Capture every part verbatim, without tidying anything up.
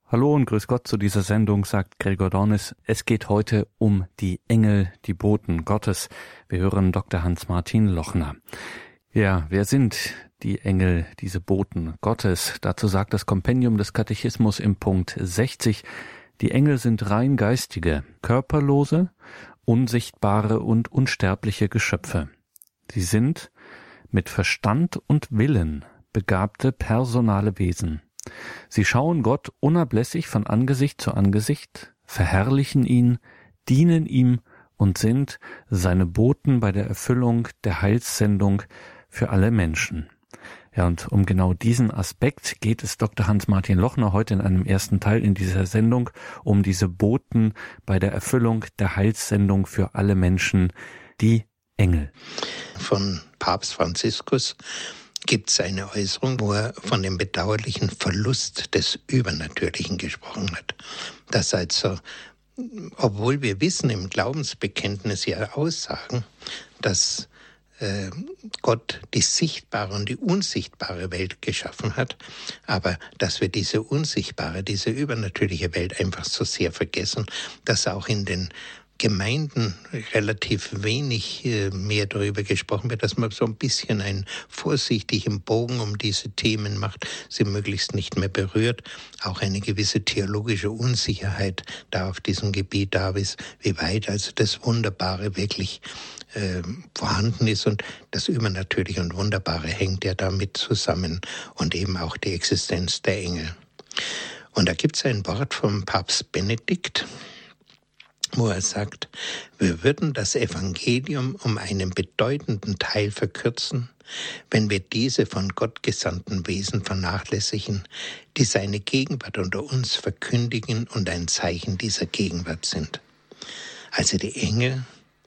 Hallo und grüß Gott zu dieser Sendung, sagt Gregor Dornis. Es geht heute um die Engel, die Boten Gottes. Wir hören Doktor Hans-Martin Lochner. Ja, wer sind die Engel, diese Boten Gottes? Dazu sagt das Kompendium des Katechismus im Punkt sechzig, die Engel sind rein geistige, körperlose, unsichtbare und unsterbliche Geschöpfe. Sie sind mit Verstand und Willen begabte personale Wesen. Sie schauen Gott unablässig von Angesicht zu Angesicht, verherrlichen ihn, dienen ihm und sind seine Boten bei der Erfüllung der Heilssendung für alle Menschen. Ja, und um genau diesen Aspekt geht es Doktor Hans-Martin Lochner heute in einem ersten Teil in dieser Sendung, um diese Boten bei der Erfüllung der Heilssendung für alle Menschen, die Engel. Von Papst Franziskus gibt es eine Äußerung, wo er von dem bedauerlichen Verlust des Übernatürlichen gesprochen hat. Dass also, obwohl wir wissen im Glaubensbekenntnis ja Aussagen, dass äh, Gott die sichtbare und die unsichtbare Welt geschaffen hat, aber dass wir diese unsichtbare, diese übernatürliche Welt einfach so sehr vergessen, dass auch in den Gemeinden relativ wenig äh, mehr darüber gesprochen wird, dass man so ein bisschen einen vorsichtigen Bogen um diese Themen macht, sie möglichst nicht mehr berührt, auch eine gewisse theologische Unsicherheit da auf diesem Gebiet da ist, wie weit also das Wunderbare wirklich äh, vorhanden ist, und das Übernatürliche und Wunderbare hängt ja damit zusammen und eben auch die Existenz der Engel. Und da gibt es ein Wort vom Papst Benedikt, wo er sagt, wir würden das Evangelium um einen bedeutenden Teil verkürzen, wenn wir diese von Gott gesandten Wesen vernachlässigen, die seine Gegenwart unter uns verkündigen und ein Zeichen dieser Gegenwart sind. Also die Engel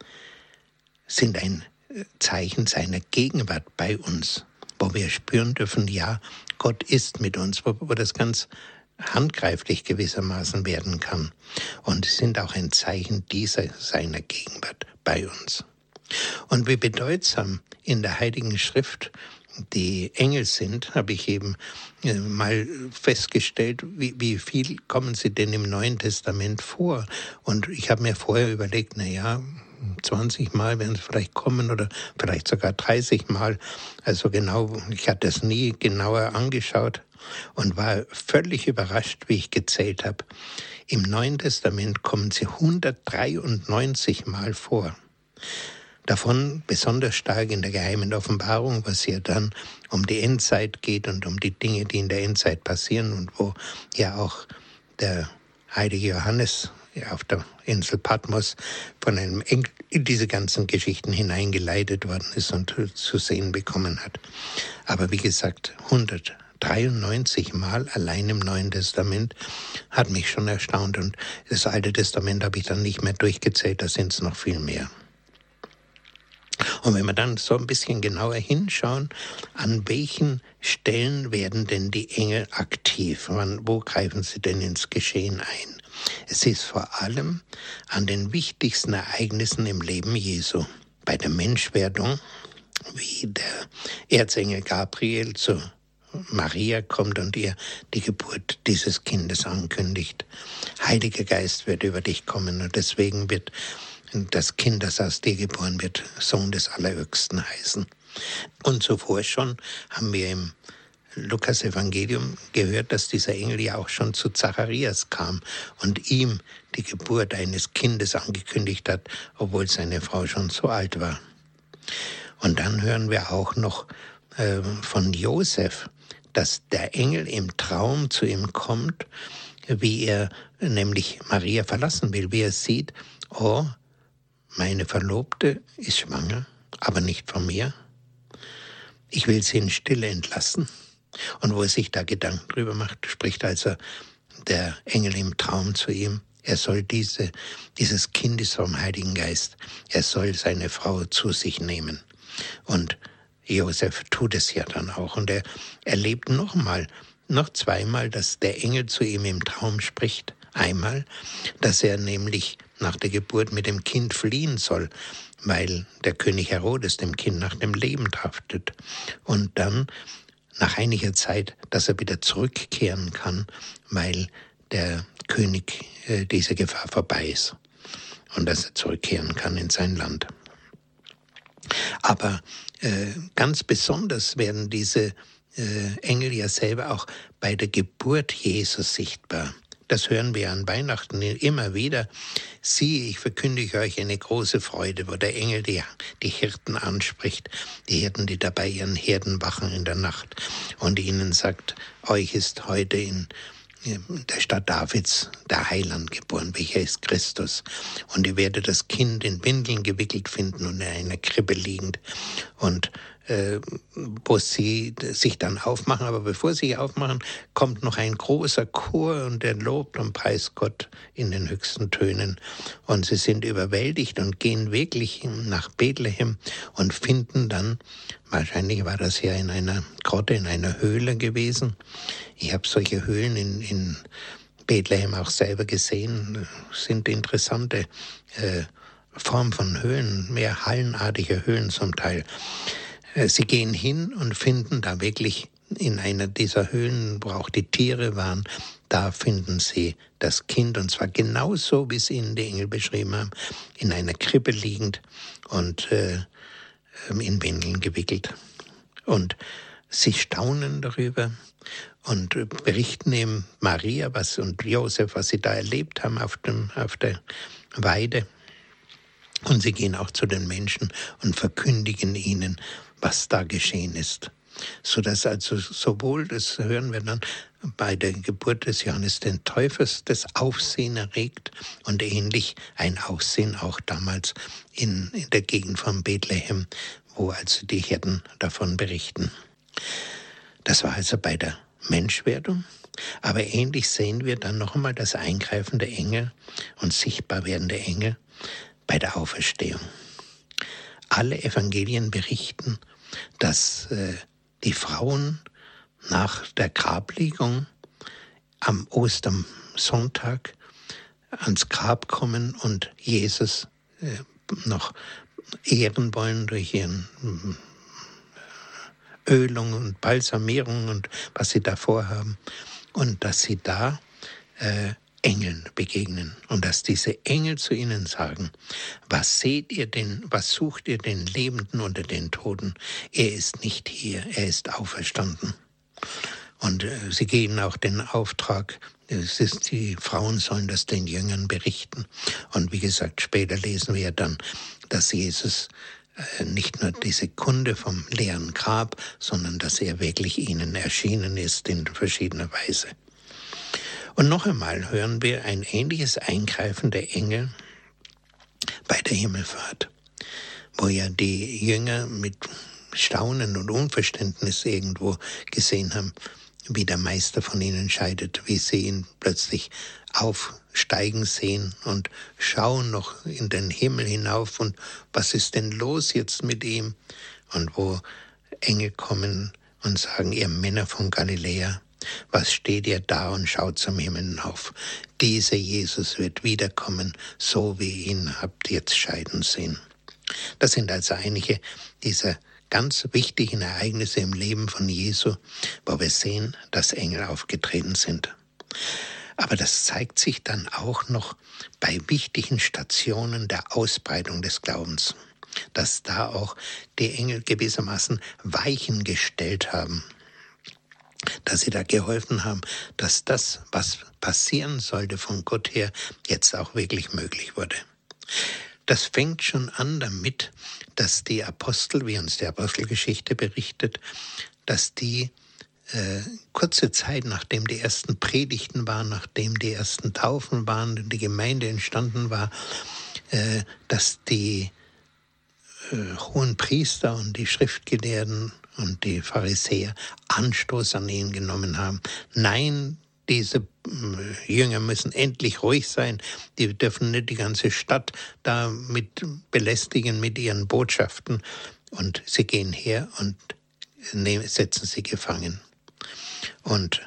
sind ein Zeichen seiner Gegenwart bei uns, wo wir spüren dürfen, ja, Gott ist mit uns, wo, wo das ganz handgreiflich gewissermaßen werden kann. Und sie sind auch ein Zeichen dieser seiner Gegenwart bei uns. Und wie bedeutsam in der Heiligen Schrift die Engel sind, habe ich eben mal festgestellt, wie, wie viel kommen sie denn im Neuen Testament vor. Und ich habe mir vorher überlegt, na ja, zwanzig Mal werden es vielleicht kommen oder vielleicht sogar dreißig Mal. Also genau, ich hatte es nie genauer angeschaut und war völlig überrascht, wie ich gezählt habe. Im Neuen Testament kommen sie hundertdreiundneunzig Mal vor. Davon besonders stark in der geheimen Offenbarung, was ja dann um die Endzeit geht und um die Dinge, die in der Endzeit passieren und wo ja auch der heilige Johannes auf der Insel Patmos von einem Engel in diese ganzen Geschichten hineingeleitet worden ist und zu sehen bekommen hat. Aber wie gesagt, hundertdreiundneunzig Mal allein im Neuen Testament hat mich schon erstaunt, und das Alte Testament habe ich dann nicht mehr durchgezählt, da sind es noch viel mehr. Und wenn wir dann so ein bisschen genauer hinschauen, an welchen Stellen werden denn die Engel aktiv? Wo greifen sie denn ins Geschehen ein? Es ist vor allem an den wichtigsten Ereignissen im Leben Jesu. Bei der Menschwerdung, wie der Erzengel Gabriel zu Maria kommt und ihr die Geburt dieses Kindes ankündigt. Heiliger Geist wird über dich kommen, und deswegen wird das Kind, das aus dir geboren wird, Sohn des Allerhöchsten heißen. Und zuvor schon haben wir im Lukas-Evangelium gehört, dass dieser Engel ja auch schon zu Zacharias kam und ihm die Geburt eines Kindes angekündigt hat, obwohl seine Frau schon so alt war. Und dann hören wir auch noch äh, von Josef, dass der Engel im Traum zu ihm kommt, wie er nämlich Maria verlassen will, wie er sieht, oh, meine Verlobte ist schwanger, aber nicht von mir. Ich will sie in Stille entlassen. Und wo er sich da Gedanken drüber macht, spricht also der Engel im Traum zu ihm. Er soll diese, dieses Kind ist vom Heiligen Geist. Er soll seine Frau zu sich nehmen. Und Josef tut es ja dann auch. Und er erlebt nochmal, noch zweimal, dass der Engel zu ihm im Traum spricht. Einmal, dass er nämlich nach der Geburt mit dem Kind fliehen soll, weil der König Herodes dem Kind nach dem Leben trachtet. Und dann, nach einiger Zeit, dass er wieder zurückkehren kann, weil der König äh, diese Gefahr vorbei ist und dass er zurückkehren kann in sein Land. Aber äh, ganz besonders werden diese äh, Engel ja selber auch bei der Geburt Jesus sichtbar. Das hören wir an Weihnachten immer wieder. Siehe, ich verkündige euch eine große Freude, wo der Engel die, die Hirten anspricht, die Hirten, die dabei ihren Herden wachen in der Nacht und ihnen sagt, euch ist heute in der Stadt Davids der Heiland geboren, welcher ist Christus. Und ihr werdet das Kind in Windeln gewickelt finden und in einer Krippe liegend. Und äh, wo sie sich dann aufmachen, aber bevor sie aufmachen, kommt noch ein großer Chor und der lobt und preist Gott in den höchsten Tönen. Und sie sind überwältigt und gehen wirklich nach Bethlehem und finden dann, wahrscheinlich war das ja in einer Grotte, in einer Höhle gewesen. Ich habe solche Höhlen in, in Bethlehem auch selber gesehen. Das sind interessante äh, Formen von Höhlen, mehr hallenartige Höhlen zum Teil. Äh, sie gehen hin und finden da wirklich in einer dieser Höhlen, wo auch die Tiere waren, da finden sie das Kind, und zwar genauso, wie es ihnen die Engel beschrieben haben, in einer Krippe liegend und äh, in Windeln gewickelt. Und sie staunen darüber und berichten ihm Maria was und Josef, was sie da erlebt haben auf, dem, auf der Weide. Und sie gehen auch zu den Menschen und verkündigen ihnen, was da geschehen ist. Sodass also sowohl, das hören wir dann, bei der Geburt des Johannes den Täufers das Aufsehen erregt und ähnlich ein Aufsehen auch damals in, in der Gegend von Bethlehem, wo also die Hirten davon berichten. Das war also bei der Menschwerdung, aber ähnlich sehen wir dann noch einmal das Eingreifen der Engel und sichtbar werden der Engel bei der Auferstehung. Alle Evangelien berichten, dass äh, die Frauen nach der Grablegung am Ostersonntag ans Grab kommen und Jesus äh, noch ehren wollen durch ihren äh, Ölung und Balsamierung und was sie da vorhaben. Und dass sie da äh, Engeln begegnen und dass diese Engel zu ihnen sagen, was seht ihr denn, was sucht ihr den Lebenden unter den Toten? Er ist nicht hier, er ist auferstanden. Und äh, sie geben auch den Auftrag, es ist, die Frauen sollen das den Jüngern berichten. Und wie gesagt, später lesen wir dann, dass Jesus äh, nicht nur diese Kunde vom leeren Grab, sondern dass er wirklich ihnen erschienen ist in verschiedener Weise. Und noch einmal hören wir ein ähnliches Eingreifen der Engel bei der Himmelfahrt, wo ja die Jünger mit Staunen und Unverständnis irgendwo gesehen haben, wie der Meister von ihnen scheidet, wie sie ihn plötzlich aufsteigen sehen und schauen noch in den Himmel hinauf und was ist denn los jetzt mit ihm? Und wo Engel kommen und sagen, ihr Männer von Galiläa, was steht ihr da und schaut zum Himmel hinauf? Dieser Jesus wird wiederkommen, so wie ihr ihn habt jetzt scheiden sehen. Das sind also einige dieser ganz wichtigen Ereignisse im Leben von Jesu, wo wir sehen, dass Engel aufgetreten sind. Aber das zeigt sich dann auch noch bei wichtigen Stationen der Ausbreitung des Glaubens, dass da auch die Engel gewissermaßen Weichen gestellt haben, dass sie da geholfen haben, dass das, was passieren sollte von Gott her, jetzt auch wirklich möglich wurde. Das fängt schon an damit, dass die Apostel, wie uns die Apostelgeschichte berichtet, dass die äh, kurze Zeit, nachdem die ersten Predigten waren, nachdem die ersten Taufen waren und die Gemeinde entstanden war, äh, dass die äh, hohen Priester und die Schriftgelehrten und die Pharisäer Anstoß an ihnen genommen haben. Nein, diese Jünger müssen endlich ruhig sein. Die dürfen nicht die ganze Stadt da mit belästigen mit ihren Botschaften. Und sie gehen her und setzen sie gefangen. Und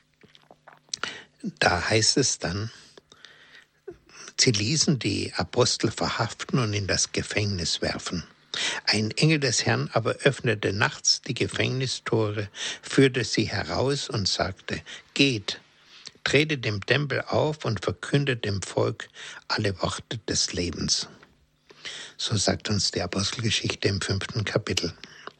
da heißt es dann, sie ließen die Apostel verhaften und in das Gefängnis werfen. Ein Engel des Herrn aber öffnete nachts die Gefängnistore, führte sie heraus und sagte, geht, tretet im Tempel auf und verkündet dem Volk alle Worte des Lebens. So sagt uns die Apostelgeschichte im fünften Kapitel.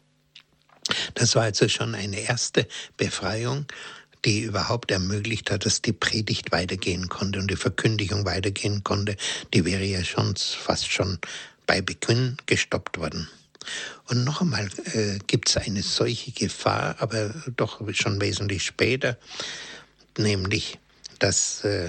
Das war also schon eine erste Befreiung, die überhaupt ermöglicht hat, dass die Predigt weitergehen konnte und die Verkündigung weitergehen konnte. Die wäre ja schon fast schon bei Beginn gestoppt worden. Und noch einmal äh, gibt es eine solche Gefahr, aber doch schon wesentlich später, nämlich, dass äh,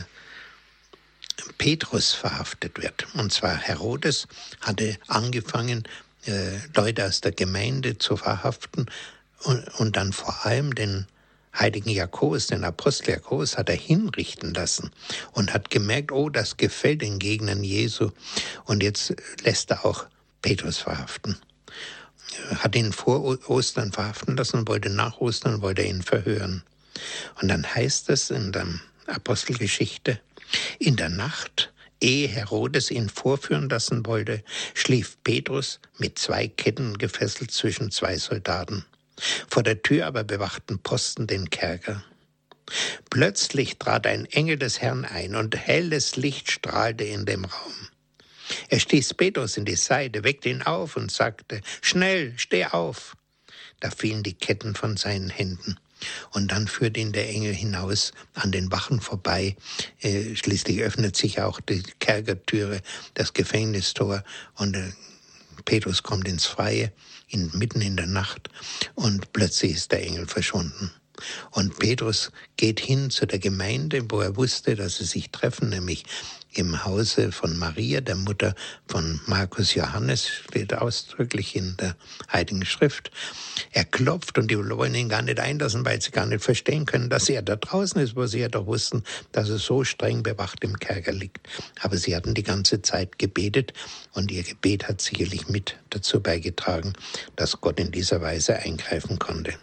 Petrus verhaftet wird. Und zwar Herodes hatte angefangen, äh, Leute aus der Gemeinde zu verhaften und, und dann vor allem den heiligen Jakobus, den Apostel Jakobus, hat er hinrichten lassen und hat gemerkt, oh, das gefällt den Gegnern Jesu. Und jetzt lässt er auch Petrus verhaften. Hat ihn vor Ostern verhaften lassen, wollte nach Ostern, wollte ihn verhören. Und dann heißt es in der Apostelgeschichte, in der Nacht, ehe Herodes ihn vorführen lassen wollte, schlief Petrus mit zwei Ketten gefesselt zwischen zwei Soldaten. Vor der Tür aber bewachten Posten den Kerker. Plötzlich trat ein Engel des Herrn ein und helles Licht strahlte in dem Raum. Er stieß Petrus in die Seite, weckte ihn auf und sagte, schnell, steh auf. Da fielen die Ketten von seinen Händen. Und dann führt ihn der Engel hinaus an den Wachen vorbei. Äh, schließlich öffnet sich auch die Kerkertüre, das Gefängnistor und äh, Petrus kommt ins Freie, in, mitten in der Nacht und plötzlich ist der Engel verschwunden. Und Petrus geht hin zu der Gemeinde, wo er wusste, dass sie sich treffen, nämlich im Hause von Maria, der Mutter von Markus Johannes, steht ausdrücklich in der Heiligen Schrift. Er klopft und die wollen ihn gar nicht einlassen, weil sie gar nicht verstehen können, dass er da draußen ist, wo sie ja doch wussten, dass er so streng bewacht im Kerker liegt. Aber sie hatten die ganze Zeit gebetet und ihr Gebet hat sicherlich mit dazu beigetragen, dass Gott in dieser Weise eingreifen konnte.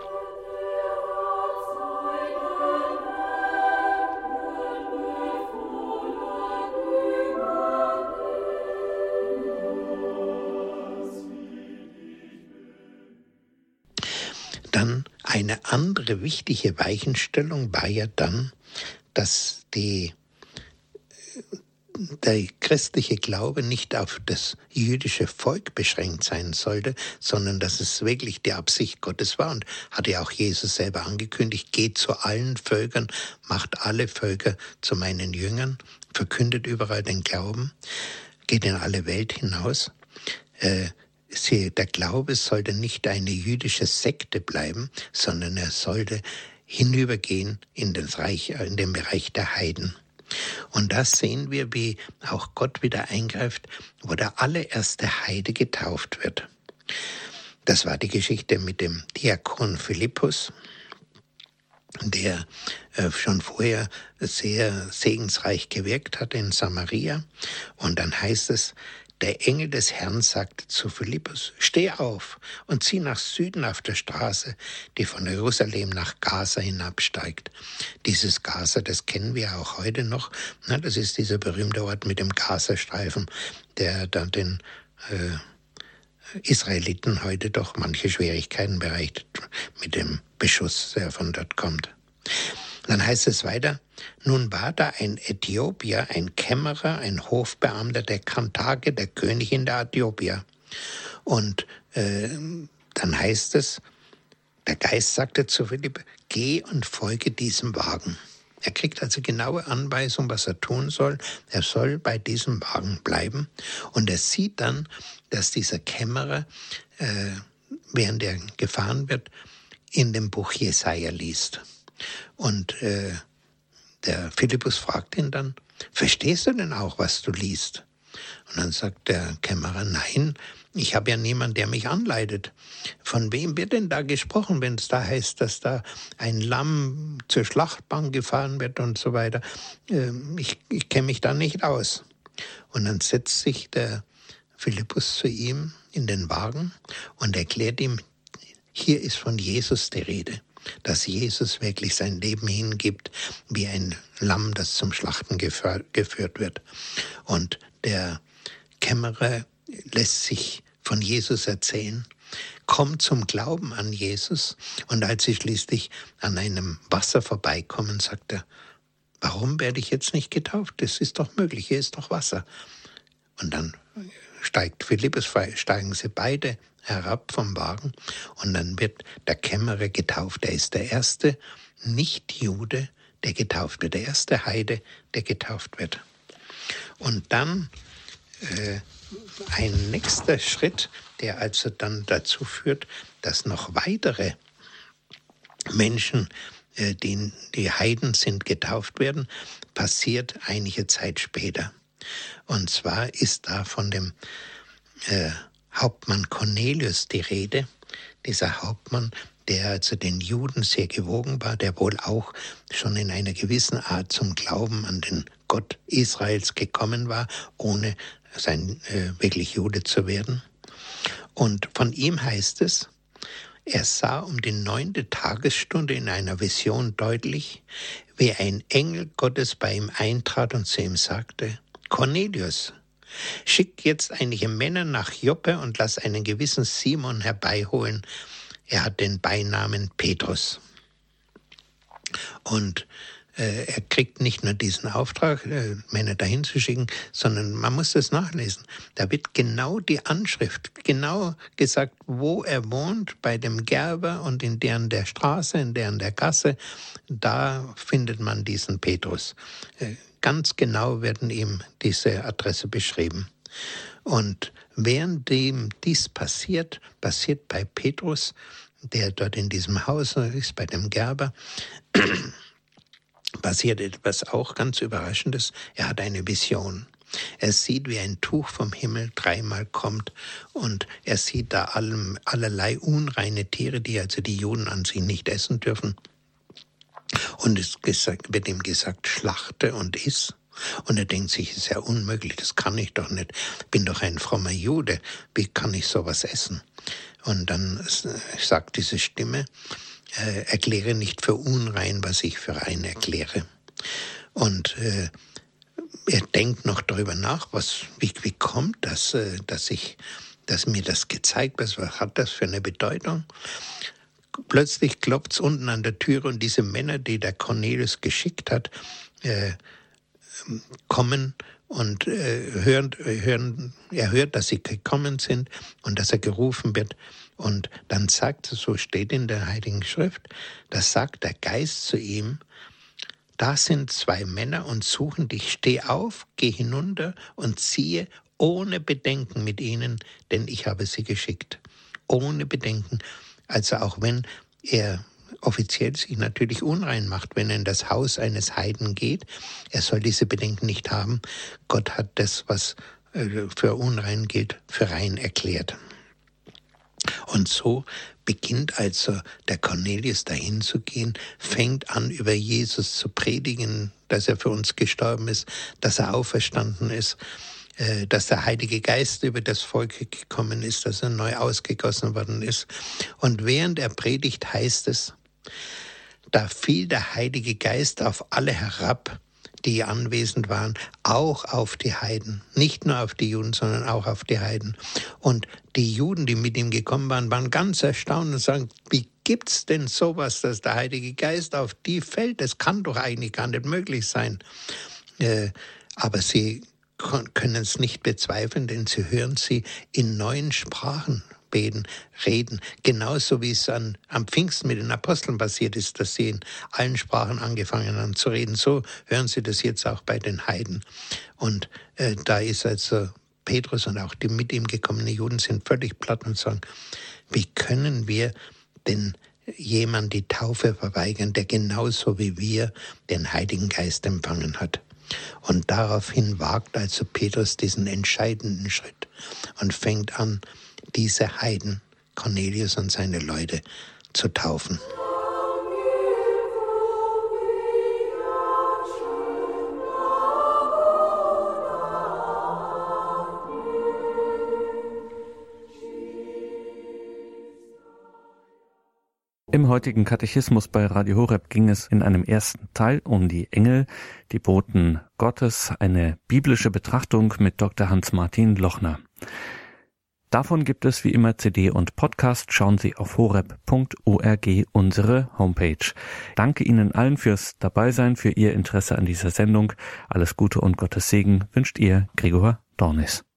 Dann eine andere wichtige Weichenstellung war ja dann, dass die, der christliche Glaube nicht auf das jüdische Volk beschränkt sein sollte, sondern dass es wirklich die Absicht Gottes war. Und hatte ja auch Jesus selber angekündigt, geht zu allen Völkern, macht alle Völker zu meinen Jüngern, verkündet überall den Glauben, geht in alle Welt hinaus. Äh, Sie, der Glaube sollte nicht eine jüdische Sekte bleiben, sondern er sollte hinübergehen in das Reich, in den Bereich der Heiden. Und da sehen wir, wie auch Gott wieder eingreift, wo der allererste Heide getauft wird. Das war die Geschichte mit dem Diakon Philippus, der äh, schon vorher sehr segensreich gewirkt hat in Samaria. Und dann heißt es, der Engel des Herrn sagte zu Philippus, steh auf und zieh nach Süden auf der Straße, die von Jerusalem nach Gaza hinabsteigt. Dieses Gaza, das kennen wir auch heute noch. Na, das ist dieser berühmte Ort mit dem Gazastreifen, der dann den äh, Israeliten heute doch manche Schwierigkeiten bereitet mit dem Beschuss, der von dort kommt. Dann heißt es weiter, nun war da ein Äthiopier, ein Kämmerer, ein Hofbeamter der Kantake, der Königin der Äthiopier. Und äh, dann heißt es, der Geist sagte zu Philipp, geh und folge diesem Wagen. Er kriegt also genaue Anweisung, was er tun soll. Er soll bei diesem Wagen bleiben. Und er sieht dann, dass dieser Kämmerer, äh, während er gefahren wird, in dem Buch Jesaja liest. Und äh, der Philippus fragt ihn dann, verstehst du denn auch, was du liest? Und dann sagt der Kämmerer, nein, ich habe ja niemanden, der mich anleitet. Von wem wird denn da gesprochen, wenn es da heißt, dass da ein Lamm zur Schlachtbank gefahren wird und so weiter? Ähm, ich ich kenne mich da nicht aus. Und dann setzt sich der Philippus zu ihm in den Wagen und erklärt ihm, hier ist von Jesus die Rede. Dass Jesus wirklich sein Leben hingibt, wie ein Lamm, das zum Schlachten geführt wird. Und der Kämmerer lässt sich von Jesus erzählen, kommt zum Glauben an Jesus und als sie schließlich an einem Wasser vorbeikommen, sagt er, warum werde ich jetzt nicht getauft? Das ist doch möglich, hier ist doch Wasser. Und dann steigt Philippus, steigen sie beide herab vom Wagen und dann wird der Kämmerer getauft. Er ist der erste Nicht-Jude, der getauft wird, der erste Heide, der getauft wird. Und dann äh, ein nächster Schritt, der also dann dazu führt, dass noch weitere Menschen, äh, die, die Heiden sind, getauft werden, passiert einige Zeit später. Und zwar ist da von dem äh, Hauptmann Cornelius die Rede, dieser Hauptmann, der also den Juden sehr gewogen war, der wohl auch schon in einer gewissen Art zum Glauben an den Gott Israels gekommen war, ohne sein äh, wirklich Jude zu werden. Und von ihm heißt es, er sah um die neunte Tagesstunde in einer Vision deutlich, wie ein Engel Gottes bei ihm eintrat und zu ihm sagte, Cornelius, schick jetzt einige Männer nach Joppe und lass einen gewissen Simon herbeiholen. Er hat den Beinamen Petrus. Und äh, er kriegt nicht nur diesen Auftrag, äh, Männer dahin zu schicken, sondern man muss das nachlesen. Da wird genau die Anschrift, genau gesagt, wo er wohnt, bei dem Gerber und in deren der Straße, in deren der Gasse, da findet man diesen Petrus. Äh, ganz genau werden ihm diese Adresse beschrieben. Und währenddem dies passiert, passiert bei Petrus, der dort in diesem Haus ist, bei dem Gerber, passiert etwas auch ganz Überraschendes. Er hat eine Vision. Er sieht, wie ein Tuch vom Himmel dreimal kommt und er sieht da allem, allerlei unreine Tiere, die also die Juden an sich nicht essen dürfen. Und es gesagt, wird ihm gesagt, schlachte und iss. Und er denkt sich, ist ja unmöglich, das kann ich doch nicht. Ich bin doch ein frommer Jude, wie kann ich sowas essen? Und dann sagt diese Stimme, äh, erkläre nicht für unrein, was ich für rein erkläre. Und äh, er denkt noch darüber nach, was, wie, wie kommt das, äh, dass ich, dass mir das gezeigt wird, was hat das für eine Bedeutung? Plötzlich klopft es unten an der Türe und diese Männer, die der Cornelius geschickt hat, äh, kommen und äh, hören, hören, er hört, dass sie gekommen sind und dass er gerufen wird. Und dann sagt, so steht in der Heiligen Schrift, da sagt der Geist zu ihm, da sind zwei Männer und suchen dich, steh auf, geh hinunter und ziehe ohne Bedenken mit ihnen, denn ich habe sie geschickt. Ohne Bedenken. Also auch wenn er offiziell sich natürlich unrein macht, wenn er in das Haus eines Heiden geht. Er soll diese Bedenken nicht haben. Gott hat das, was für unrein gilt, für rein erklärt. Und so beginnt also der Cornelius dahin zu gehen, fängt an, über Jesus zu predigen, dass er für uns gestorben ist, dass er auferstanden ist, dass der Heilige Geist über das Volk gekommen ist, dass er neu ausgegossen worden ist. Und während er predigt, heißt es, da fiel der Heilige Geist auf alle herab, die anwesend waren, auch auf die Heiden. Nicht nur auf die Juden, sondern auch auf die Heiden. Und die Juden, die mit ihm gekommen waren, waren ganz erstaunt und sagen, wie gibt's denn sowas, dass der Heilige Geist auf die fällt? Das kann doch eigentlich gar nicht möglich sein. Äh, aber sie können es nicht bezweifeln, denn sie hören sie in neuen Sprachen beten, reden. Genauso wie es an, am Pfingsten mit den Aposteln passiert ist, dass sie in allen Sprachen angefangen haben zu reden. So hören sie das jetzt auch bei den Heiden. Und äh, da ist also Petrus und auch die mit ihm gekommenen Juden sind völlig platt und sagen, wie können wir denn jemand die Taufe verweigern, der genauso wie wir den Heiligen Geist empfangen hat? Und daraufhin wagt also Petrus diesen entscheidenden Schritt und fängt an, diese Heiden, Cornelius und seine Leute, zu taufen. Im heutigen Katechismus bei Radio Horeb ging es in einem ersten Teil um die Engel, die Boten Gottes, eine biblische Betrachtung mit Doktor Hans-Martin Lochner. Davon gibt es wie immer C D und Podcast. Schauen Sie auf horeb punkt org, unsere Homepage. Danke Ihnen allen fürs Dabeisein, für Ihr Interesse an dieser Sendung. Alles Gute und Gottes Segen wünscht Ihr Gregor Dornis.